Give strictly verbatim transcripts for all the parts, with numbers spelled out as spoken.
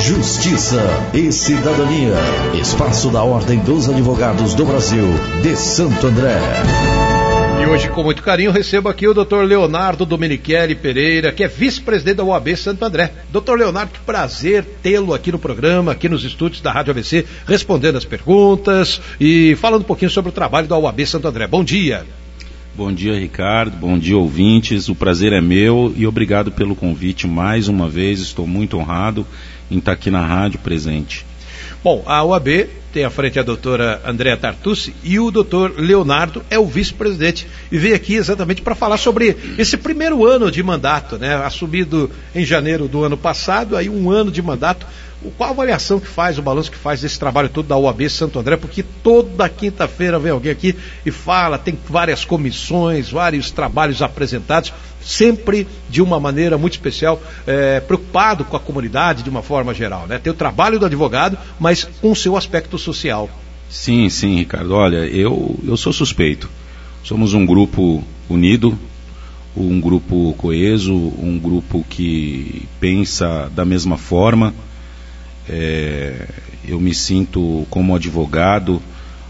Justiça e Cidadania. Espaço da Ordem dos Advogados do Brasil, de Santo André. E hoje, com muito carinho, recebo aqui o doutor Leonardo Domenichelli Pereira, que é vice-presidente da O A B Santo André. doutor Leonardo, que prazer tê-lo aqui no programa, aqui nos estúdios da Rádio A B C, respondendo as perguntas e falando um pouquinho sobre o trabalho da O A B Santo André. Bom dia. Bom dia, Ricardo. Bom dia, ouvintes. O prazer é meu e obrigado pelo convite mais uma vez. Estou muito honrado em estar aqui na rádio presente. Bom, a O A B tem à frente a doutora Andréa Tartucci e o doutor Leonardo é o vice-presidente e veio aqui exatamente para falar sobre esse primeiro ano de mandato, né? Assumido em janeiro do ano passado, aí um ano de mandato. Qual a avaliação que faz, o balanço que faz desse trabalho todo da O A B Santo André? Porque toda quinta-feira vem alguém aqui e fala, tem várias comissões, vários trabalhos apresentados, sempre de uma maneira muito especial, é, preocupado com a comunidade de uma forma geral, né? Tem o trabalho do advogado, mas com o seu aspecto social. Sim, sim, Ricardo. Olha, eu, eu sou suspeito. Somos um grupo unido, um grupo coeso, um grupo que pensa da mesma forma. É, eu me sinto como advogado,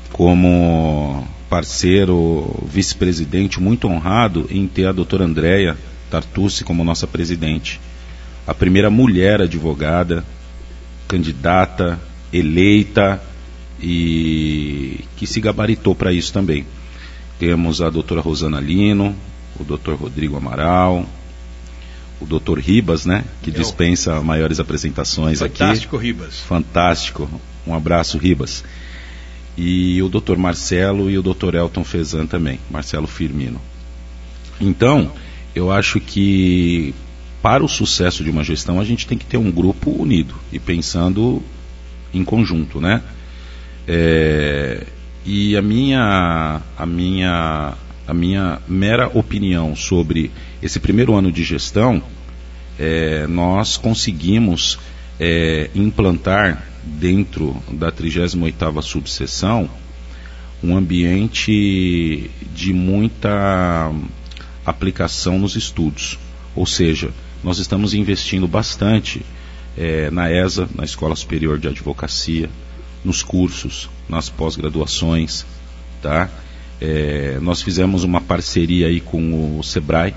como parceiro, vice-presidente, muito honrado em ter a doutora Andréa Tartucci como nossa presidente. A primeira mulher advogada, candidata, eleita e que se gabaritou para isso também. Temos a doutora Rosana Lino, o doutor Rodrigo Amaral, o doutor Ribas, né, que Eu. dispensa maiores apresentações. Fantástico, aqui. Fantástico, Ribas. Fantástico. Um abraço, Ribas. E o doutor Marcelo e o doutor Elton Fezan também, Marcelo Firmino. Então, eu acho que para o sucesso de uma gestão a gente tem que ter um grupo unido e pensando em conjunto, né? É, e a minha, a minha, a minha mera opinião sobre esse primeiro ano de gestão, é, nós conseguimos é, implantar dentro da trigésima oitava subseção um ambiente de muita aplicação nos estudos. Ou seja, nós estamos investindo bastante é, na E S A, na Escola Superior de Advocacia, nos cursos, nas pós-graduações, tá? É, nós fizemos uma parceria aí com o Sebrae,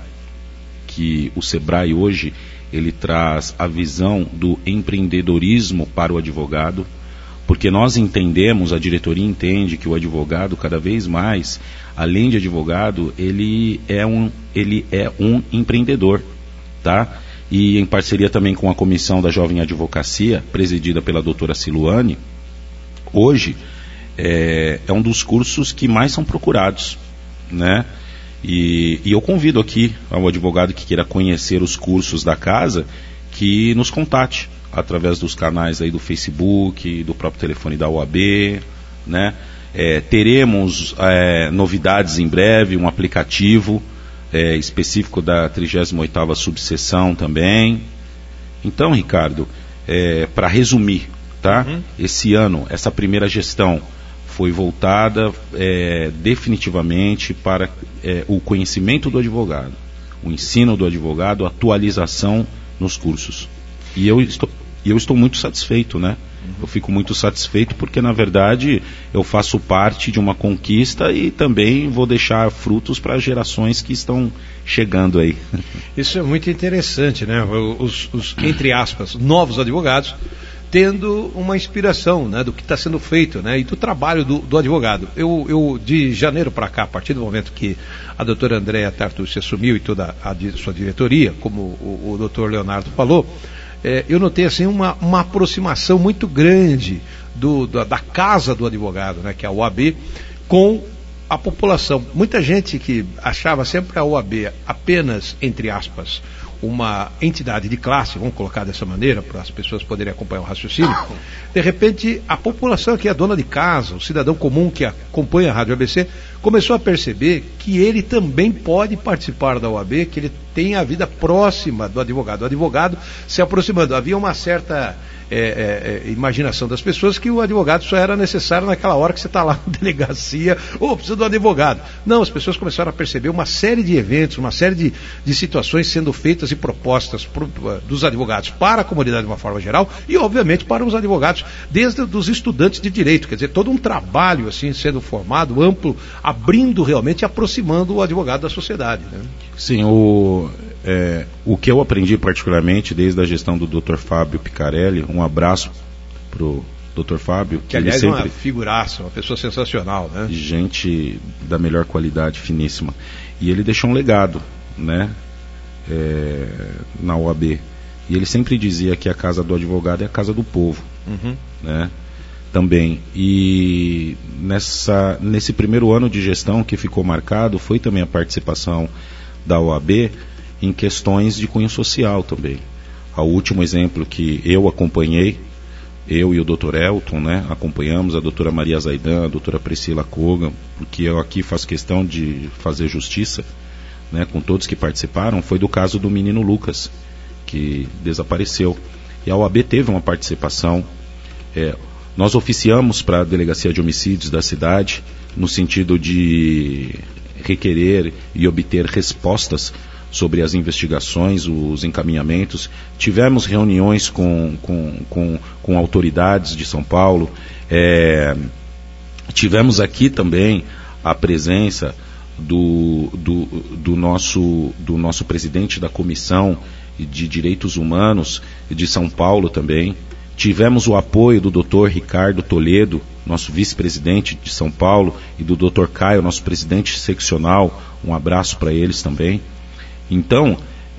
que o Sebrae hoje ele traz a visão do empreendedorismo para o advogado, porque nós entendemos, a diretoria entende que o advogado cada vez mais, além de advogado, ele é um, ele é um empreendedor, tá? E em parceria também com a Comissão da Jovem Advocacia, presidida pela doutora Siluane, hoje é, é um dos cursos que mais são procurados, né? E, e eu convido aqui ao advogado que queira conhecer os cursos da casa, que nos contate através dos canais aí do Facebook, do próprio telefone da O A B, né? É, teremos é, novidades em breve, um aplicativo é, específico da trigésima oitava subseção também. Então, Ricardo, é, para resumir, tá? Uhum. Esse ano, essa primeira gestão foi voltada é, definitivamente para é, o conhecimento do advogado, o ensino do advogado, a atualização nos cursos. E eu estou, eu estou muito satisfeito, né? Eu fico muito satisfeito porque, na verdade, eu faço parte de uma conquista e também vou deixar frutos para gerações que estão chegando aí. Isso é muito interessante, né? Os, os entre aspas, novos advogados tendo uma inspiração, né, do que está sendo feito, né, e do trabalho do, do advogado. Eu, eu, de janeiro para cá, a partir do momento que a doutora Andréa Tartucci assumiu e toda a, a sua diretoria, como o, o doutor Leonardo falou, é, eu notei assim, uma, uma aproximação muito grande do, da, da casa do advogado, né, que é a O A B, com a população. Muita gente que achava sempre a O A B apenas, entre aspas, uma entidade de classe, vamos colocar dessa maneira, para as pessoas poderem acompanhar o raciocínio, de repente a população que é dona de casa, o cidadão comum que acompanha a Rádio A B C, começou a perceber que ele também pode participar da O A B, que ele tem a vida próxima do advogado, o advogado se aproximando. Havia uma certa é, é, imaginação das pessoas que o advogado só era necessário naquela hora que você está lá na delegacia, ou oh, precisa do advogado. Não, as pessoas começaram a perceber uma série de eventos, uma série de, de situações sendo feitas e propostas por, dos advogados para a comunidade de uma forma geral e, obviamente, para os advogados, desde os estudantes de direito. Quer dizer, todo um trabalho assim sendo formado, amplo, abrindo realmente e aproximando o advogado da sociedade. Né? Sim, o, é, o que eu aprendi particularmente desde a gestão do doutor Fábio Picarelli, um abraço para o doutor Fábio. Que, que aliás sempre... é uma figuraça, uma pessoa sensacional, né? Gente da melhor qualidade, finíssima. E ele deixou um legado, né, é, na O A B. E ele sempre dizia que a casa do advogado é a casa do povo, uhum. né? Também. E nessa, nesse primeiro ano de gestão que ficou marcado foi também a participação da O A B em questões de cunho social também. O último exemplo que eu acompanhei, eu e o doutor Elton, né, acompanhamos a doutora Maria Zaidan, a doutora Priscila Kogan, porque eu aqui faço questão de fazer justiça, né, com todos que participaram, foi do caso do menino Lucas, que desapareceu. E a O A B teve uma participação. É, nós oficiamos para a Delegacia de Homicídios da cidade, no sentido de requerer e obter respostas sobre as investigações, os encaminhamentos. Tivemos reuniões com, com, com, com autoridades de São Paulo. É, tivemos aqui também a presença do, do, do, nosso, do nosso presidente da Comissão de Direitos Humanos de São Paulo também. Tivemos o apoio do doutor Ricardo Toledo, nosso vice-presidente de São Paulo, e do doutor Caio, nosso presidente seccional. Um abraço para eles também. Então,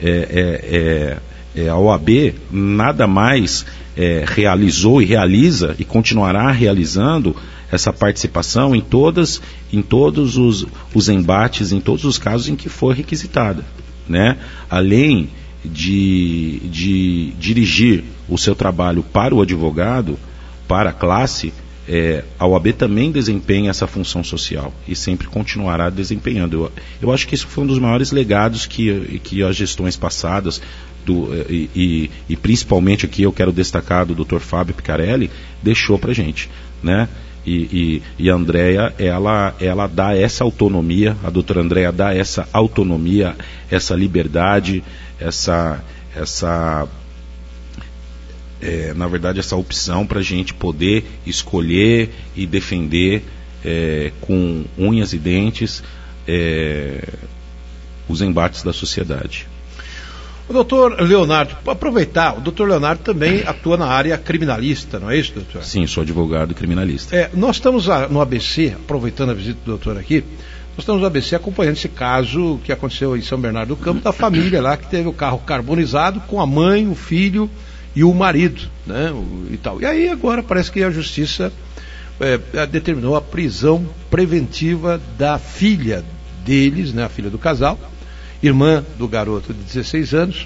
é, é, é, a O A B nada mais é, realizou e realiza e continuará realizando essa participação em, todas, em todos os, os embates, em todos os casos em que for requisitada, né? Além de, de dirigir o seu trabalho para o advogado, para a classe, É, a O A B também desempenha essa função social e sempre continuará desempenhando. Eu, eu acho que isso foi um dos maiores legados que, que as gestões passadas, do, e, e, e principalmente aqui eu quero destacar do doutor Fábio Picarelli, deixou para a gente, né? E, e, e a Andréia, ela, ela dá essa autonomia, a doutora Andréia dá essa autonomia, essa liberdade, essa... essa É, na verdade, essa opção para a gente poder escolher e defender é, com unhas e dentes é, os embates da sociedade. O doutor Leonardo, para aproveitar, o doutor Leonardo também atua na área criminalista, não é isso, doutor? Sim, sou advogado criminalista. É, nós estamos no A B C, aproveitando a visita do doutor aqui, nós estamos no A B C acompanhando esse caso que aconteceu em São Bernardo do Campo, da família lá que teve o carro carbonizado com a mãe, o filho e o marido, né, o, e tal. E aí agora parece que a justiça é, determinou a prisão preventiva da filha deles, né, a filha do casal, irmã do garoto de dezesseis anos,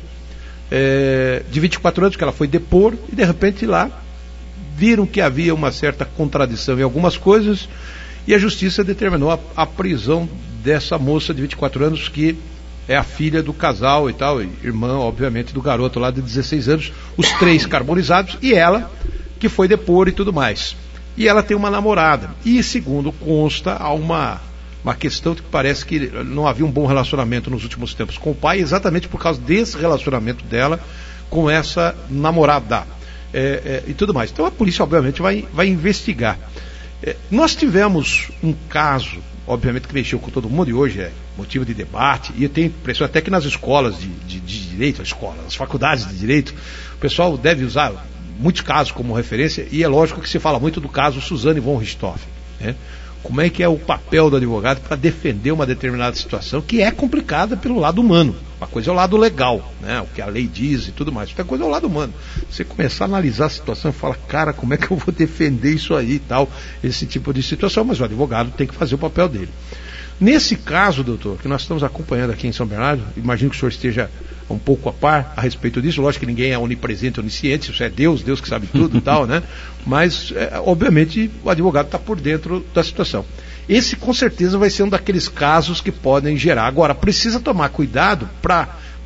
é, de vinte e quatro anos, que ela foi depor, e de repente lá viram que havia uma certa contradição em algumas coisas, e a justiça determinou a, a prisão dessa moça de vinte e quatro anos, que é a filha do casal e tal, e irmã, obviamente, do garoto lá de dezesseis anos, os três carbonizados, e ela, que foi depor e tudo mais. E ela tem uma namorada. E, segundo consta, há uma, uma questão que parece que não havia um bom relacionamento nos últimos tempos com o pai, exatamente por causa desse relacionamento dela com essa namorada. É, é, e tudo mais. Então a polícia, obviamente, vai, vai investigar. É, nós tivemos um caso, obviamente, que mexeu com todo mundo, e hoje é motivo de debate, e eu tenho impressão até que nas escolas de, de, de direito, as escolas, as faculdades de direito, o pessoal deve usar muitos casos como referência, e é lógico que se fala muito do caso Suzane von Richthofen, né? Como é que é o papel do advogado para defender uma determinada situação que é complicada pelo lado humano. Uma coisa é o lado legal, né? O que a lei diz e tudo mais. Outra coisa é o lado humano. Você começar a analisar a situação e fala, cara, como é que eu vou defender isso aí e tal, esse tipo de situação, mas o advogado tem que fazer o papel dele. Nesse caso, doutor, que nós estamos acompanhando aqui em São Bernardo, imagino que o senhor esteja um pouco a par a respeito disso, lógico que ninguém é onipresente, onisciente, isso é Deus, Deus que sabe tudo e tal, né? Mas, é, obviamente, o advogado está por dentro da situação. Esse, com certeza, vai ser um daqueles casos que podem gerar. Agora, precisa tomar cuidado para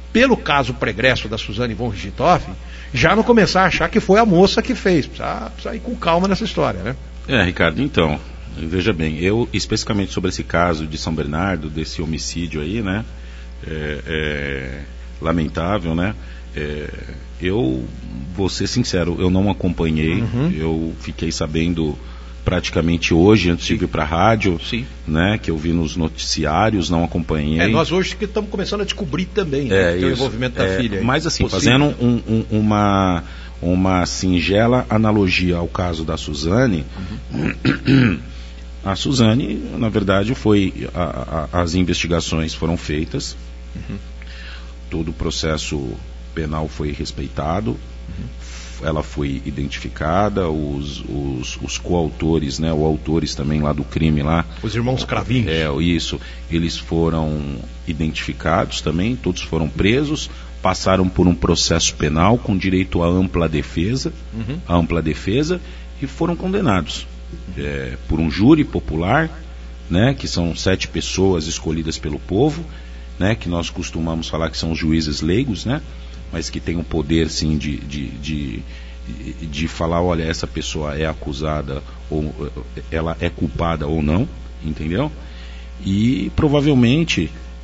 pelo caso pregresso da Suzane von Richthofen, já não começar a achar que foi a moça que fez. Precisa, precisa ir com calma nessa história, né? É, Ricardo, então, veja bem, eu, especificamente sobre esse caso de São Bernardo, desse homicídio aí, né, é, é, lamentável, né, é, eu vou ser sincero, eu não acompanhei, uhum. eu fiquei sabendo praticamente hoje, antes Sim. de vir para a rádio, Sim. né, que eu vi nos noticiários, não acompanhei. É, nós hoje que estamos começando a descobrir também, né, é, o envolvimento da é, filha. Mas assim, possível. fazendo um, um, uma, uma singela analogia ao caso da Suzane, uhum. a Suzane, na verdade, foi, a, a, as investigações foram feitas, uhum. todo o processo penal foi respeitado, uhum. ela foi identificada, os, os, os coautores, né, os autores também lá do crime lá. Os irmãos Cravinhos. É, isso. Eles foram identificados também, todos foram presos, passaram por um processo penal com direito à ampla defesa, uhum. à ampla defesa, e foram condenados é, por um júri popular, né, que são sete pessoas escolhidas pelo povo, né, que nós costumamos falar que são os juízes leigos, né, mas que tem o poder, sim, de, de, de, de falar, olha, essa pessoa é acusada, ou ela é culpada ou não, entendeu? E provavelmente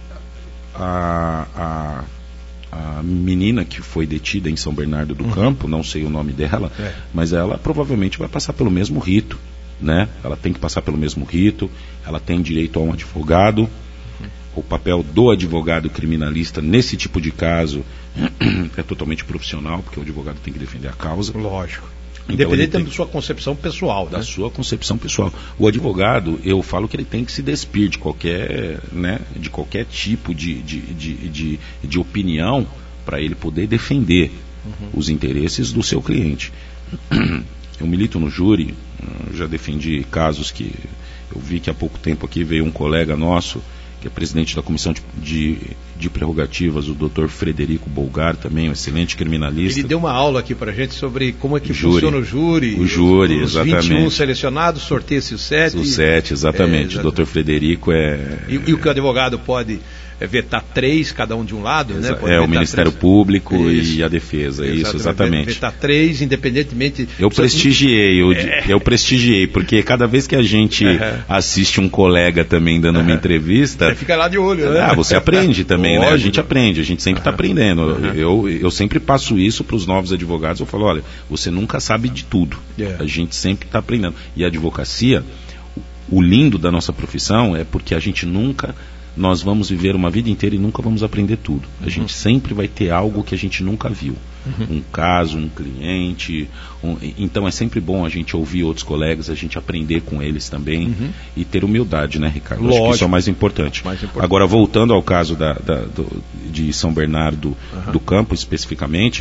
a, a, a menina que foi detida em São Bernardo do uhum. Campo, não sei o nome dela, é. mas ela provavelmente vai passar pelo mesmo rito, né? Ela tem que passar pelo mesmo rito, ela tem direito a um advogado. O papel do advogado criminalista nesse tipo de caso é totalmente profissional, porque o advogado tem que defender a causa. Lógico. Então, independente tem, da sua concepção pessoal. Da né? sua concepção pessoal. O advogado, eu falo que ele tem que se despir de qualquer, né, de qualquer tipo de, de, de, de, de opinião para ele poder defender uhum. os interesses do seu cliente. Eu milito no júri, já defendi casos que eu vi que há pouco tempo aqui veio um colega nosso que é presidente da Comissão de, de, de Prerrogativas, o doutor Frederico Bolgar, também um excelente criminalista. Ele deu uma aula aqui pra gente sobre como é que júri. funciona o júri. O júri, os, os exatamente. vinte e um selecionados, sorteia-se os sete. Os sete, exatamente. É, o doutor Frederico é... E, e o que o advogado pode... É vetar três, cada um de um lado, Exa né? Pode é, o Ministério três. Público isso. e a Defesa, exatamente. Isso, exatamente. Vetar três, independentemente... Eu prestigiei, eu, é. eu prestigiei, porque cada vez que a gente uhum. assiste um colega também dando uhum. uma entrevista... Você fica lá de olho, né? Ah, você aprende também, né? A gente aprende, a gente sempre está uhum. aprendendo. Uhum. Eu, eu sempre passo isso para os novos advogados, eu falo, olha, você nunca sabe de tudo, yeah. a gente sempre está aprendendo. E a advocacia, o lindo da nossa profissão é porque a gente nunca... Nós vamos viver uma vida inteira e nunca vamos aprender tudo. A uhum. gente sempre vai ter algo que a gente nunca viu. Uhum. Um caso, um cliente. Um, então é sempre bom a gente ouvir outros colegas, a gente aprender com eles também uhum. e ter humildade, né, Ricardo? Lógico. Acho que isso é o mais importante. mais importante. Agora, voltando ao caso da, da, do, de São Bernardo uhum. do Campo, especificamente,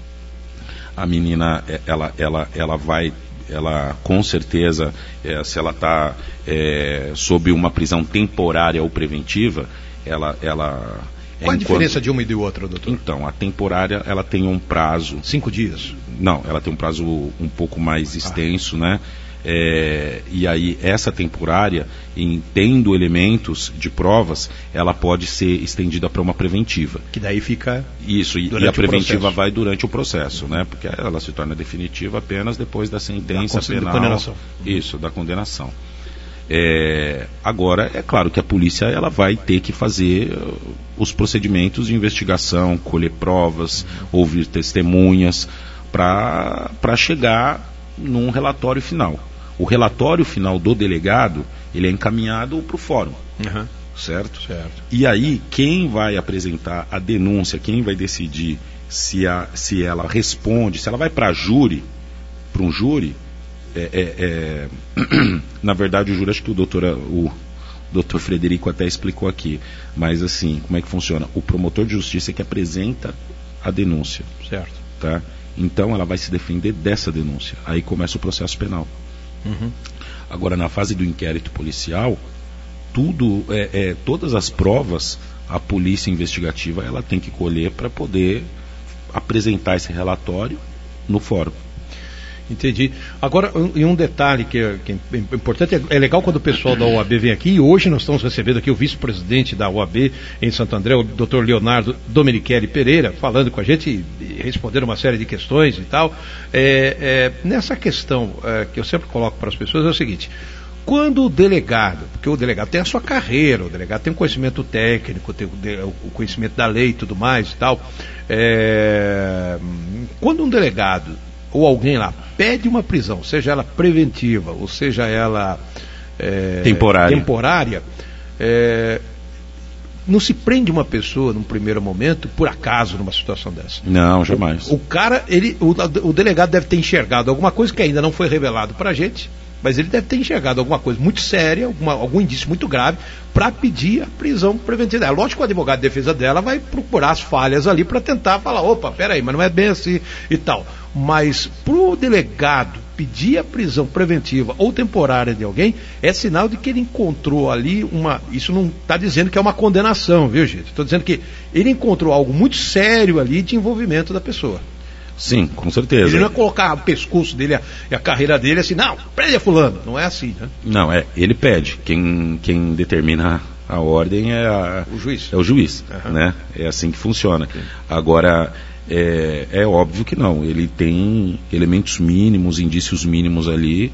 a menina, ela, ela, ela vai... ela com certeza, é, se ela está é, sob uma prisão temporária ou preventiva, ela... ela Qual é a diferença de uma e de outra, doutor? Então, a temporária, ela tem um prazo... Cinco dias? Não, ela tem um prazo um pouco mais extenso, ah. né? É, e aí, essa temporária, em tendo elementos de provas, ela pode ser estendida para uma preventiva. Que daí fica... Isso, e, e a preventiva vai durante o processo, né? Porque ela se torna definitiva apenas depois da sentença da penal. Da condenação. Isso, da condenação. É, agora, é claro que a polícia ela vai ter que fazer uh, os procedimentos de investigação, colher provas, ouvir testemunhas, para chegar num relatório final. O relatório final do delegado, ele é encaminhado para o fórum, uhum. certo? certo? E aí, quem vai apresentar a denúncia, quem vai decidir se, a, se ela responde, se ela vai para júri, para um júri, é, é, é, na verdade o júri, acho que o doutor, o doutor Frederico até explicou aqui, mas assim, como é que funciona? O promotor de justiça é que apresenta a denúncia. Certo. Tá? Então ela vai se defender dessa denúncia. Aí começa o processo penal. Uhum. Agora, na fase do inquérito policial, tudo, é, é, todas as provas a polícia investigativa ela tem que colher para poder apresentar esse relatório no fórum. Entendi. Agora, um, e um detalhe que é, que é importante, é, é legal quando o pessoal da O A B vem aqui, e hoje nós estamos recebendo aqui o vice-presidente da O A B em Santo André, o doutor Leonardo Domenichelli Pereira, falando com a gente e, e respondendo uma série de questões e tal. É, é, nessa questão é, que eu sempre coloco para as pessoas é o seguinte: quando o delegado, porque o delegado tem a sua carreira, o delegado tem um conhecimento técnico, tem o conhecimento da lei e tudo mais e tal, é, quando um delegado ou alguém lá pede uma prisão, seja ela preventiva ou seja ela é, temporária, temporária é, não se prende uma pessoa num primeiro momento por acaso numa situação dessa. Não, jamais. O, o cara, ele, o, o delegado deve ter enxergado alguma coisa que ainda não foi revelado pra gente, mas ele deve ter enxergado alguma coisa muito séria, alguma, algum indício muito grave, para pedir a prisão preventiva. É lógico que o advogado de defesa dela vai procurar as falhas ali para tentar falar, opa, peraí, mas não é bem assim e tal. Mas para o delegado pedir a prisão preventiva ou temporária de alguém, é sinal de que ele encontrou ali uma... Isso não está dizendo que é uma condenação, viu, gente? Estou dizendo que ele encontrou algo muito sério ali de envolvimento da pessoa. Sim, com certeza. Ele não é colocar o pescoço dele e a carreira dele assim, não, prende a fulano. Não é assim, né? Não, é, ele pede. Quem, quem determina a ordem é, a, o juiz. É o juiz, uhum. né? É assim que funciona. Sim. Agora, é, é óbvio que não. Ele tem elementos mínimos, indícios mínimos ali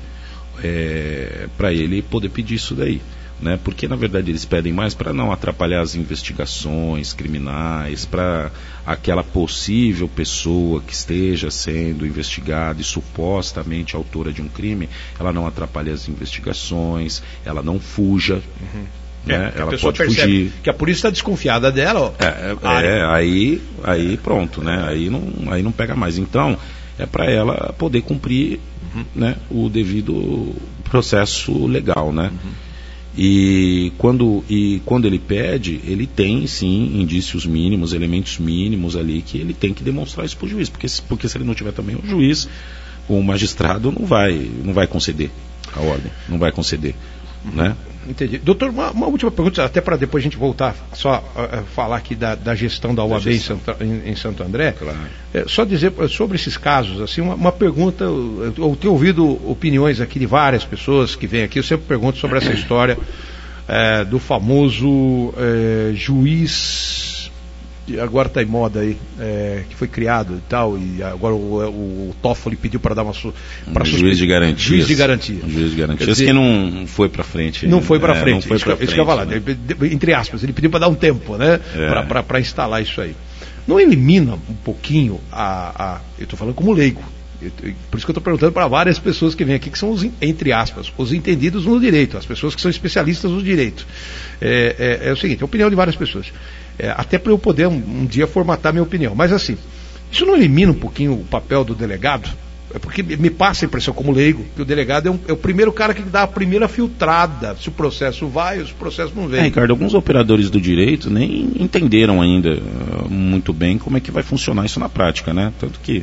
é, para ele poder pedir isso daí. Né? Porque na verdade eles pedem mais para não atrapalhar as investigações criminais, para aquela possível pessoa que esteja sendo investigada e supostamente autora de um crime, ela não atrapalhe as investigações, ela não fuja. Uhum. Né? É, ela a pessoa pode percebe fugir. que a polícia está desconfiada dela. Ó, é, é, é, aí, aí pronto, né? Aí não, aí não pega mais. Então é para ela poder cumprir uhum. né, o devido processo legal, né? Uhum. E quando, e quando ele pede, ele tem sim indícios mínimos, elementos mínimos ali que ele tem que demonstrar isso para o juiz, porque, porque se ele não tiver também o juiz, o magistrado não vai, não vai conceder a ordem, não vai conceder. Uhum. Né? Entendi. Doutor, uma, uma última pergunta, até para depois a gente voltar só uh, falar aqui da, da gestão da O A B em Santo, em, em Santo André. Claro. É, só dizer sobre esses casos, assim, uma, uma pergunta, eu, eu tenho ouvido opiniões aqui de várias pessoas que vêm aqui, eu sempre pergunto sobre essa história é, do famoso é, juiz, agora está em moda aí, é, que foi criado e tal, e agora o, o, o Toffoli pediu para dar uma su, um juiz de garantias. Juiz de garantia. Um juiz de garantias dizer, que não foi para frente. Não foi para é, frente. Não foi isso, pra isso frente, que eu ia falar, né? Entre aspas, ele pediu para dar um tempo, né? É. Para instalar isso aí. Não elimina um pouquinho a. a eu estou falando como leigo. Eu, por isso que eu estou perguntando para várias pessoas que vêm aqui, que são os, entre aspas, os entendidos no direito, as pessoas que são especialistas no direito. É, é, é o seguinte, é a opinião de várias pessoas. É, até para eu poder um, um dia formatar minha opinião. Mas assim, isso não elimina um pouquinho o papel do delegado? É porque me passa a impressão como leigo que o delegado é, um, é o primeiro cara que dá a primeira filtrada se o processo vai ou se o processo não vem. É, Ricardo, alguns operadores do direito nem entenderam ainda uh, muito bem como é que vai funcionar isso na prática, né? Tanto que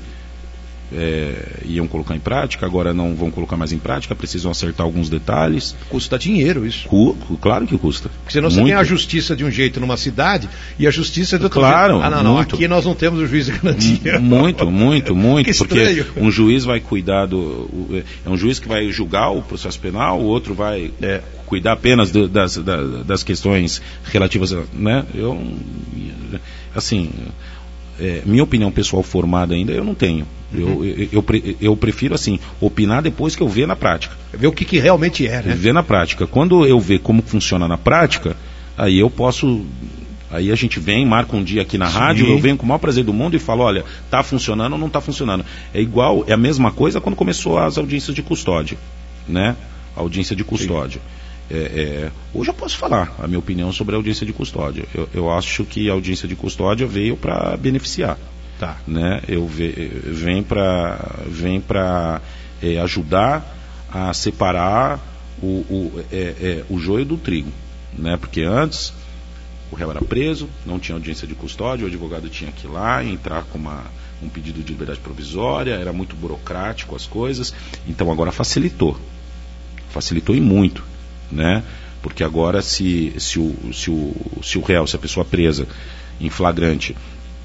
É, iam colocar em prática, agora não vão colocar mais em prática, precisam acertar alguns detalhes. Custa dinheiro isso. Cu, claro que custa. Porque senão você muito. tem a justiça de um jeito numa cidade e a justiça de outro claro, jeito. Ah, não, não, muito. aqui nós não temos o juiz de garantia. Muito, muito, muito. Que porque estranho. Um juiz vai cuidar do. É um juiz que vai julgar o processo penal, o outro vai é, cuidar apenas do, das, das, das questões relativas a. Né? Eu, assim. É, minha opinião pessoal formada ainda eu não tenho. Uhum. Eu, eu, eu, eu prefiro assim opinar depois que eu ver na prática. Ver o que, que realmente é, né? Ver na prática. Quando eu ver como funciona na prática, aí eu posso. Aí a gente vem, marca um dia aqui na Sim. rádio, eu venho com o maior prazer do mundo e falo, olha, tá funcionando ou não tá funcionando. É igual, é a mesma coisa quando começou as audiências de custódia, né? A audiência de custódia. É, é, hoje eu posso falar a minha opinião sobre a audiência de custódia. Eu, eu acho que a audiência de custódia veio para beneficiar. Tá. Né? Eu ve, vem para vem para é, ajudar a separar o, o, é, é, o joio do trigo. Né? Porque antes o réu era preso, não tinha audiência de custódia, o advogado tinha que ir lá e entrar com uma, um pedido de liberdade provisória, era muito burocrático as coisas. Então agora facilitou. Facilitou e muito. Né? Porque agora se, se, o, se, o, se o réu, se a pessoa presa em flagrante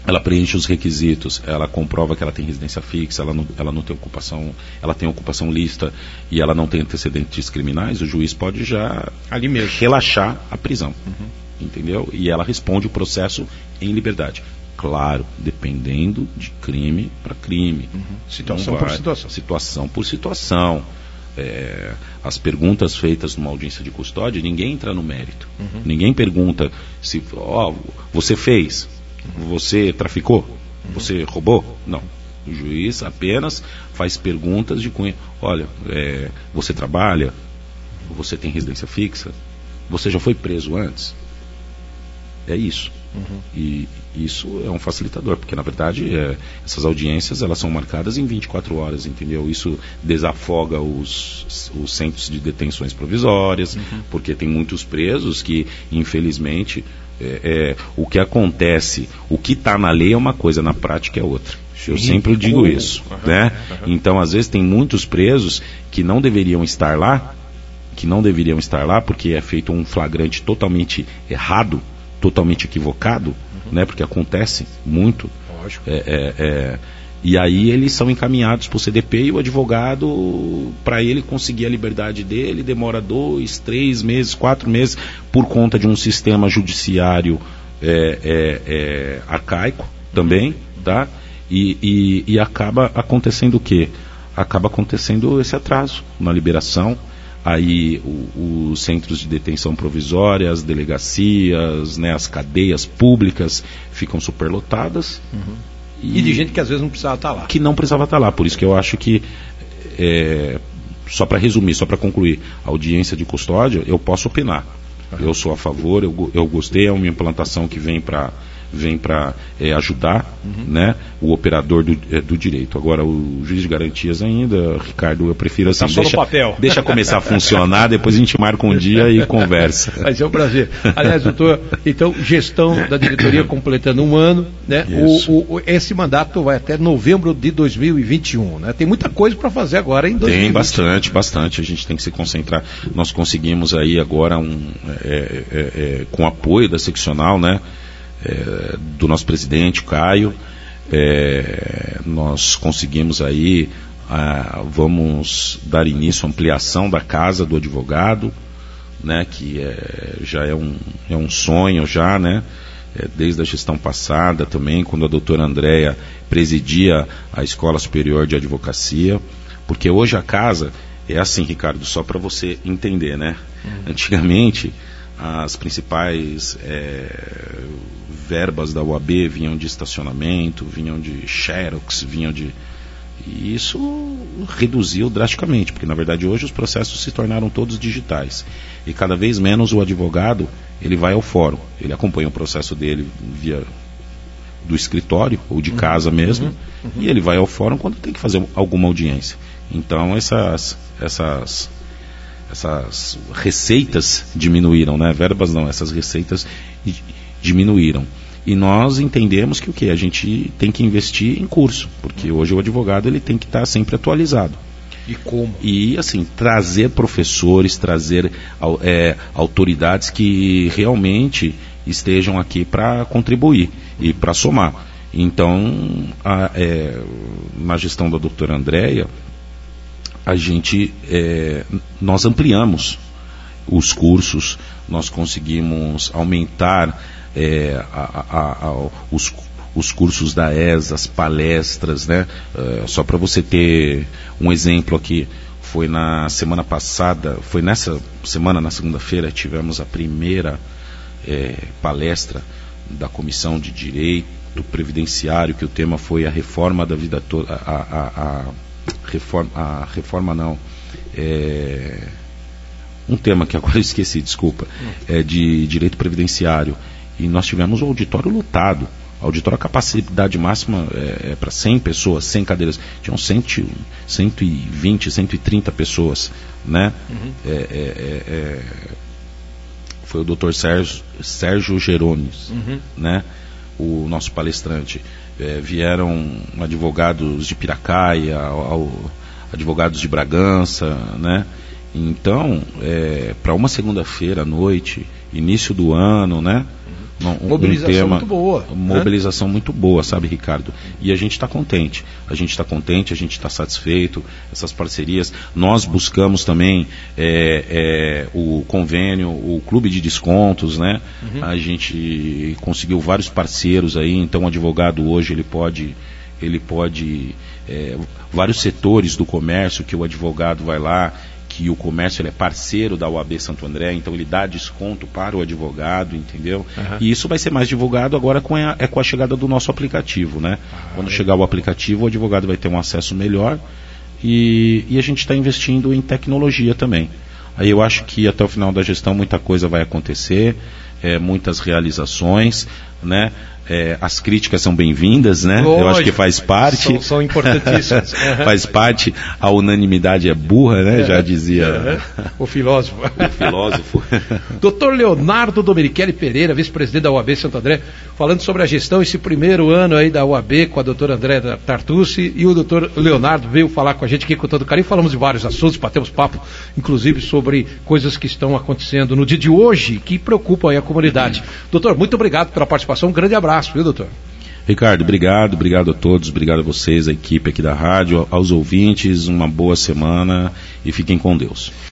ela preenche os requisitos, ela comprova que ela tem residência fixa, ela não, ela não tem ocupação, ela tem ocupação lícita e ela não tem antecedentes criminais, o juiz pode já ali mesmo relaxar a prisão, uhum. entendeu? E ela responde o processo em liberdade. Claro, dependendo de crime para crime. Uhum. Situação vai, por situação. Situação por situação. É, as perguntas feitas numa audiência de custódia, ninguém entra no mérito. Uhum. Ninguém pergunta se, ó, você fez, uhum. você traficou, uhum. você roubou. Não. O juiz apenas faz perguntas de cunho. Olha, é, você trabalha, você tem residência fixa, você já foi preso antes? É isso. Uhum. E isso é um facilitador, porque na verdade é, essas audiências elas são marcadas em vinte e quatro horas, entendeu? Isso desafoga os, os centros de detenções provisórias, uhum. porque tem muitos presos que infelizmente é, é, o que acontece, o que está na lei é uma coisa, na prática é outra. Sim. Eu sempre digo isso, uhum. né? Uhum. Então às vezes tem muitos presos que não deveriam estar lá, que não deveriam estar lá porque é feito um flagrante totalmente errado, totalmente equivocado, uhum. né, porque acontece muito. Lógico. É, é, é, e aí eles são encaminhados para o C D P e o advogado, para ele conseguir a liberdade dele, demora dois, três meses, quatro meses, por conta de um sistema judiciário é, é, é, arcaico também, uhum. tá? E, e, e acaba acontecendo o quê? Acaba acontecendo esse atraso na liberação. Aí o, os centros de detenção provisória, as delegacias, né, as cadeias públicas ficam superlotadas. Uhum. E, e de gente que às vezes não precisava estar lá. Que não precisava estar lá. Por isso que eu acho que, é, só para resumir, só para concluir, a audiência de custódia, eu posso opinar. Uhum. Eu sou a favor, eu, eu gostei, é uma implantação que vem para vem para é, ajudar, uhum. né, o operador do, é, do direito. Agora, o juiz de garantias ainda, Ricardo, eu prefiro assim, tá só deixa, no papel. deixa começar a funcionar, depois a gente marca um dia e conversa. Vai ser um prazer. Aliás, doutor, então, gestão da diretoria completando um ano, né? O, o, esse mandato vai até novembro de dois mil e vinte e um, né? Tem muita coisa para fazer agora em dois mil e vinte. Tem bastante, bastante. A gente tem que se concentrar. Nós conseguimos aí agora, um, é, é, é, com apoio da seccional, né? É, do nosso presidente, Caio, é, nós conseguimos aí, ah, vamos dar início à ampliação da casa do advogado, né, que é, já é um, é um sonho já, né, é, desde a gestão passada também, quando a doutora Andréia presidia a Escola Superior de Advocacia, porque hoje a casa é assim, Ricardo, só para você entender, né, uhum. antigamente as principais é, verbas da U A B vinham de estacionamento, vinham de xerox, vinham de... E isso reduziu drasticamente, porque na verdade hoje os processos se tornaram todos digitais. E cada vez menos o advogado, ele vai ao fórum, ele acompanha o processo dele via do escritório ou de casa mesmo, uhum, uhum. e ele vai ao fórum quando tem que fazer alguma audiência. Então essas... essas essas receitas diminuíram, né? Verbas não, essas receitas diminuíram. E nós entendemos que o que? A gente tem que investir em curso, porque hoje o advogado ele tem que estar sempre atualizado. E como? E assim, trazer professores, trazer é, autoridades que realmente estejam aqui para contribuir e para somar. Então, a, é, na gestão da doutora Andréia, a gente, é, nós ampliamos os cursos, nós conseguimos aumentar é, a, a, a, os, os cursos da E S A, as palestras, né? Uh, só para você ter um exemplo aqui, foi na semana passada, foi nessa semana, na segunda-feira, tivemos a primeira é, palestra da Comissão de Direito Previdenciário, que o tema foi a reforma da vida toda, a, a, a Reforma, a reforma não, é, um tema que agora eu esqueci, desculpa, é de direito previdenciário, e nós tivemos o auditório lotado. O auditório, a capacidade máxima é, é para cem pessoas, cem cadeiras, tinham cento, cento e vinte, cento e trinta pessoas, né? Uhum. É, é, é, foi o doutor Sérgio, Sérgio Gerones, uhum. né? O nosso palestrante. É, vieram advogados de Piracaia, ao, ao, advogados de Bragança, né? Então, é, para uma segunda-feira à noite, início do ano, né? Um, mobilização um tema, muito boa. Mobilização né? muito boa, sabe, Ricardo? E a gente está contente. A gente está contente, a gente está satisfeito. Essas parcerias. Nós buscamos também é, é, o convênio, o clube de descontos, né? Uhum. A gente conseguiu vários parceiros aí, então o advogado hoje ele pode, ele pode é, vários setores do comércio que o advogado vai lá, que o comércio ele é parceiro da O A B Santo André, então ele dá desconto para o advogado, entendeu? Uhum. E isso vai ser mais divulgado agora com a, é com a chegada do nosso aplicativo, né? Ah, Quando é. chegar o aplicativo, o advogado vai ter um acesso melhor e, e a gente está investindo em tecnologia também. Aí eu acho que até o final da gestão muita coisa vai acontecer, é, muitas realizações, né? É, as críticas são bem-vindas, né? Lógico, eu acho que faz parte. São, são importantíssimas. Faz parte, a unanimidade é burra, né? É, Já dizia é, o filósofo. O filósofo. doutor Leonardo Domenichelli Pereira, vice-presidente da O A B Santo André, falando sobre a gestão, esse primeiro ano aí da O A B com a doutora Andréa Tartucci, e o doutor Leonardo veio falar com a gente aqui com todo carinho. Falamos de vários assuntos, batemos papo, inclusive sobre coisas que estão acontecendo no dia de hoje, que preocupam aí a comunidade. Doutor, muito obrigado pela participação, um grande abraço. Viu, doutor? Ricardo, obrigado, obrigado a todos, obrigado a vocês, a equipe aqui da rádio, aos ouvintes, uma boa semana e fiquem com Deus.